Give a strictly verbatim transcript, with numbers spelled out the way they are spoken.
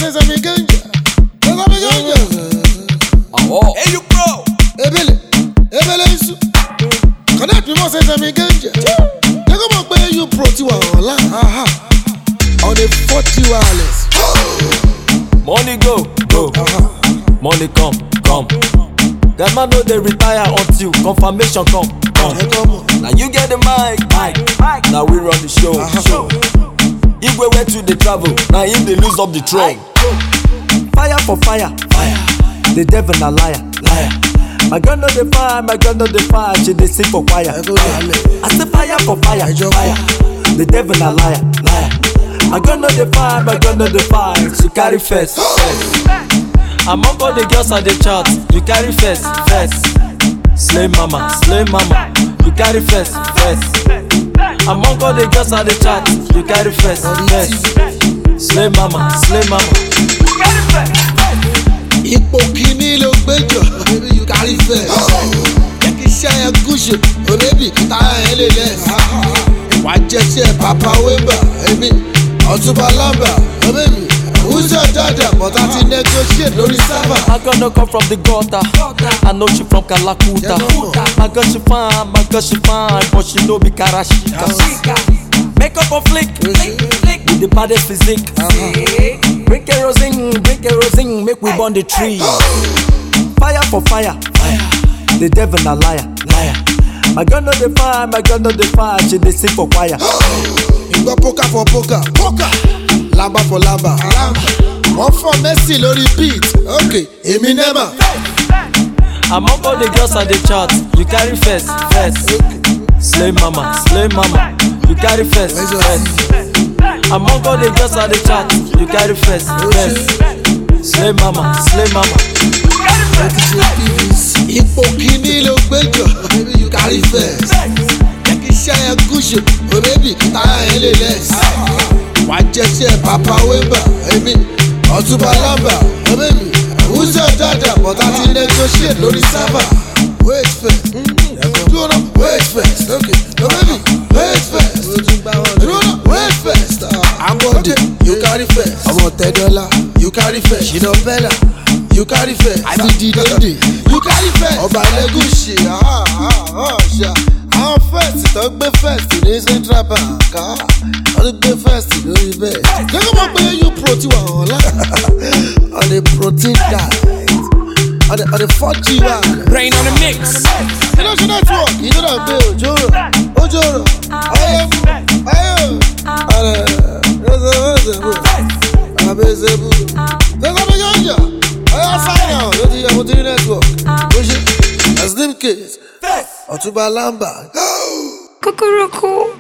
say some ganja. Say some ganja. Oh, hey you bro. Ebele, ebele isu. Connect me more say some ganja. They go back pay you pro ti wa online. Aha. On the forty wireless. Money go, go. Money come, come. That man know they retire until confirmation come, come. Now you get the mic, mic. Now we run the show, show. If we went to the travel, now him they lose up the throne. Fire for fire, fire. The devil a liar, liar. My girl know the fire, my girl know the fire. She they sing for choir. I say fire for fire, fire. The devil a liar, liar. My girl know the fire, my girl know the fire. She carry first, first. Among all the girls on the chart, you carry first, first. Slay mama, slay mama, you carry first, first. Among all the girls on the chart, you carry first, first. Slay mama, slay mama, you carry first, first. Ipò kíní ló gbẹ́jọ́, baby you carry first. Jẹ́ kí iṣẹ́ yẹn gúúsù, oh baby táyà yẹn lè lẹ̀. Wàá jẹ́sẹ̀ Papa Wemba, baby Ọ̀túnba Lamba, oh baby. Who's your dada? But I think negotiate no server. My girl no come from the gutter. I know she from Kalakuta. My girl she fine, my girl she fine, but she no be Karashika. Make up a flick, with the baddest physique. Bring kerosene, bring kerosene, make we burn the tree. Fire for fire, fire. The devil a liar, liar. My girl know the fire, my girl know the fire. She dey sing for choir. You go poker for poker, poker. Lamba for lamba, one for Messi lórí beat. Okay, èmi never. Among all the girls on the chart, you carry first, first. Slay mama, slay mama, you carry first, first. Among all the girls on the chart, you carry first, first. Slay mama, slay mama, you carry first. Ipò kíní ló gbẹ́jọ́, baby you carry first. Jẹ́ kí iṣẹ́ yẹn gúúsù, oh baby táyà yẹn lè lẹ̀. Wàá jẹ́sẹ̀ Papa Wemba, baby Ọ̀túnba Lamba, oh baby who's your dada? But I think negotiate lórí server. Wait first, do not wait first, okay, oh baby wait first, do not wait first. Amode, you carry first. Ọmọ Tẹ́dọ́lá, you carry first. Ṣìnà Bella, you carry first. Àbídí Dèndé, you carry first. Ọba Lẹ́gùṣì, ṣá. Àwọn fẹ́ẹ̀sì tó gbé fẹ́ẹ̀sì ní Central Bank, wọ́n gbé fẹ́ẹ̀sì lórí bẹ́ẹ̀. Gẹ́gẹ́ bọ́ pé you pro ti wà online. On the protein diet, on the on the four G one. Brain on the mix. You know, network. You know that bill, Ojoro, Ojoro, Ayo, Ayo, Abezebu, there's a big anja. Ayo, sign out. You're the Amotiri network. As them kids, Ọ̀túnba Lamba. Cuckoo.